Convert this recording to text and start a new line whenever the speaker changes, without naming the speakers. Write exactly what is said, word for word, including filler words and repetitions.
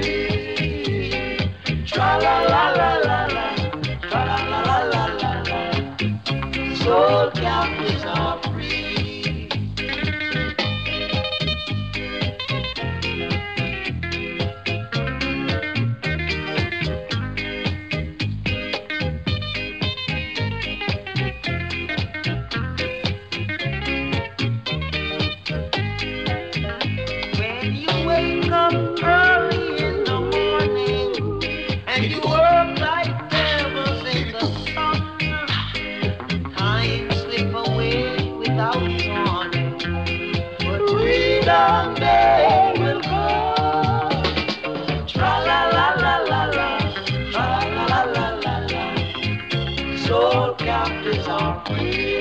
free. Tra la la la la la, tra la la la la la la. Soul captives are free. When you wake up early in the morning and you work like devils in the sun, time slip away without warning, but freedom day will come. Tra la la la la la, tra la la la la la. Soul captives are free.